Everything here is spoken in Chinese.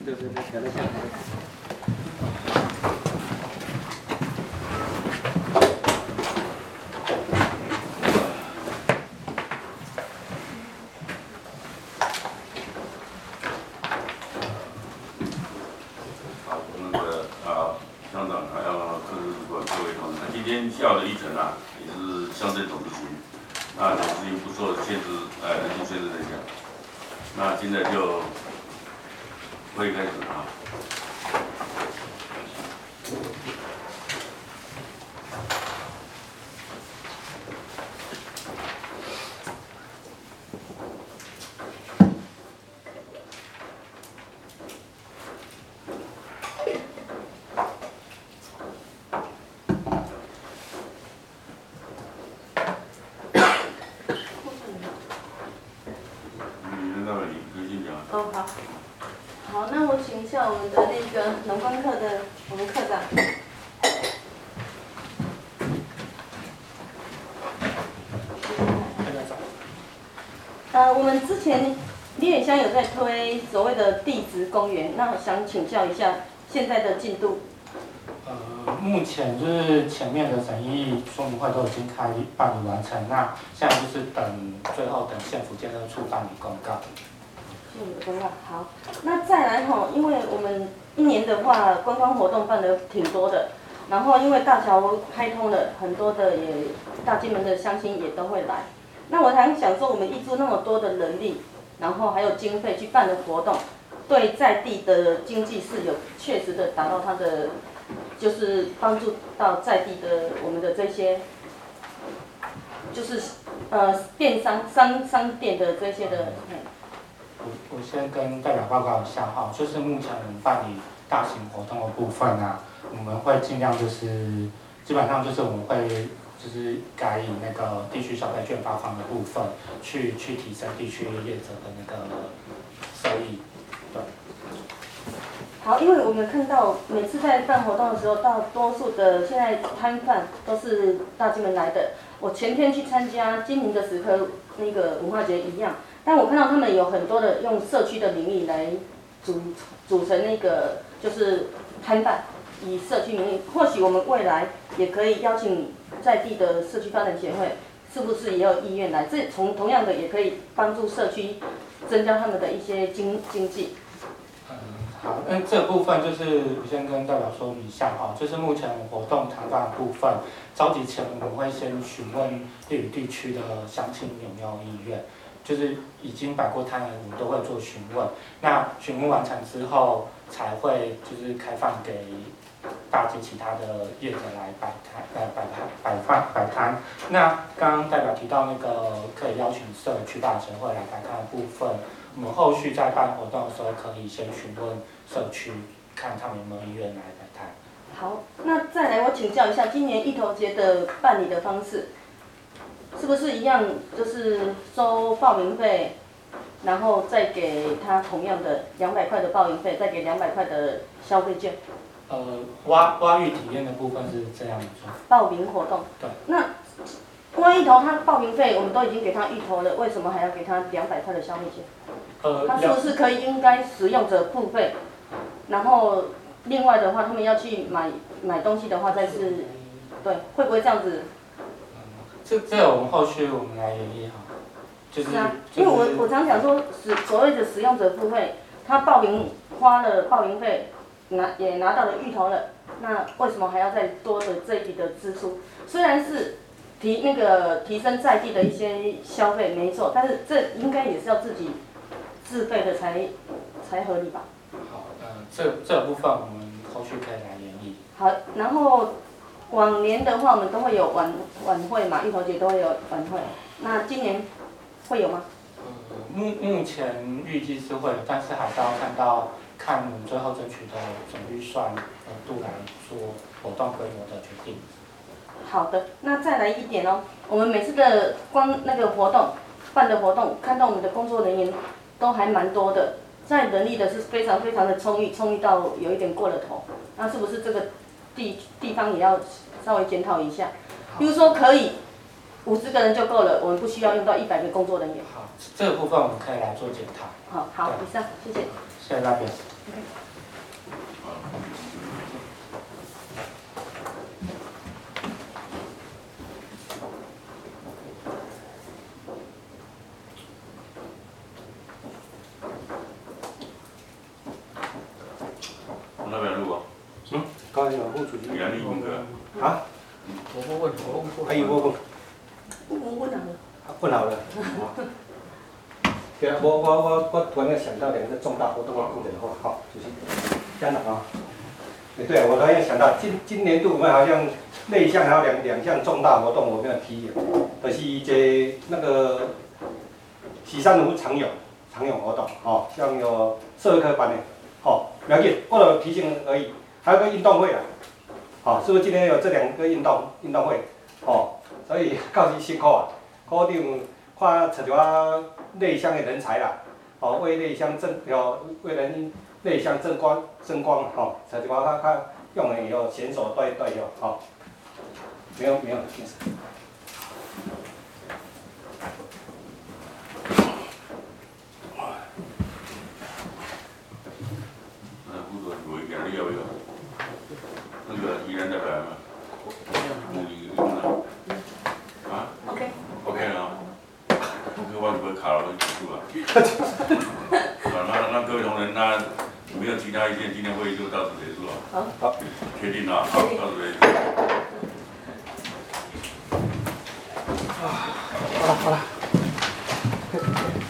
对对对，调得下来。 今天下午的议程啊，也是乡镇总咨询，那总咨询不受限制，人数限制的影响。那现在就会议开始啊。 哦，好，好，那我请一下我们的那个农工课的我们课长。我们之前林远乡有在推所谓的地质公园，那我想请教一下现在的进度。 目前就是前面的审议说明会都已经办理完成，那现在就是最后等县府建设处办理公告。 公告好，那再来吼，因为我们一年的话，观光活动办得挺多的，然后因为大桥开通了，很多的大金门的乡亲也都会来。那我还想说，我们挹注那么多的人力，然后还有经费去办的活动，对在地的经济是有确实的达到它的，就是帮助到在地的我们的这些，就是电商店的这些的。 我先跟代表报告一下哈，就是目前我们办理大型活动的部分啊，我们会尽量就是基本上就是我们会就是改以那个地区消费券发放的部分去提升地区业者的那个收益，对。 好，因为我们看到每次在办活动的时候，大多数的现在摊贩都是大金门来的。我前天去参加金陵的石刻那个文化节一样。但我看到他们有很多的用社区的名义来组成那个就是摊贩，以社区名义，或许我们未来也可以邀请在地的社区发展协会，是不是也有意愿来？这同样的也可以帮助社区增加他们的一些经济。 好，那这部分就是我先跟代表说明一下哈，就是目前活动谈判部分，召集前我们会先询问例如地区的乡亲有没有意愿。就是已经摆过摊的，我们都会做询问。那询问完成之后，才会就是开放给大及其他的业者来摆摊。那刚刚代表提到那个可以邀请社区大协会来摆摊的部分，我们后续在办活动的时候，可以先询问社区，看他们有没有意愿来摆摊。 好，那再来我请教一下，今年芋头节的办理的方式。是不是一样？就是收报名费，然后再给他同样的200块的报名费，再给200块的消费券。 挖芋体验的部分是这样子。 报名活动。 对。 那挖芋头，他报名费我们都已经给他芋头了，为什么还要给他200块的消费券？他是不是可以应该使用者付费？然后另外的话，他们要去买东西的话，再是，对，会不会这样子？ 这我们后续我们来研议哈，就是。 因为我常讲说，所谓的使用者付费，他花了报名费，也拿到了芋头了，那为什么还要再多的这一笔的支出？虽然是提升在地的一些消费没错，但是这应该也是要自己自费的才合理吧？ 好，这部分我们后续可以来研议。 好，然后。往年的话，我们都会有晚会嘛，芋头节都会有晚会。那今年会有吗？ 目前预计是会有，但是还是要看我们最后争取的总预算额度来做活动规模的决定。 好的，那再来一点哦，我们每次的那个办的活动，看到我们的工作人员都还蛮多的，在人力的是非常非常的充裕到有一点过了头。那是不是这个地方也要稍微检讨一下？比如说可以 50个人就够了，我们不需要用到100个工作人员。 好，这个部分我们可以来做检讨。 好，以上，谢谢。 谢谢那边。 那边录啊？ 高兴副主席。 原理文革。 啊？ 我问。 还有我我哪了？ 问好了。对啊，我突然想到2个重大活动要顾的话，好，主席，这样的啊。对啊，我突然想到今年度我们好像内向还有两项重大活动我没有提，就是这那个喜山湖长泳活动，哦，像有社科班的，哦，了解，我就提醒而已。还有个运动会啊，好，是不是今天有这2个运动会？哦，所以到时辛苦啊，固定看找一寡内乡的人才啦，哦，为内乡争光，吼，找一寡较用的有选手带哦，吼，没有，没事。 副主任有一点，你要不要？那个依然在来吗？啊 ？OK 了。我就不会卡了，我就结束了。那各位同仁，那没有其他意见，今天会议就到此结束了。 好， 确定了，好，到此结束。 好了。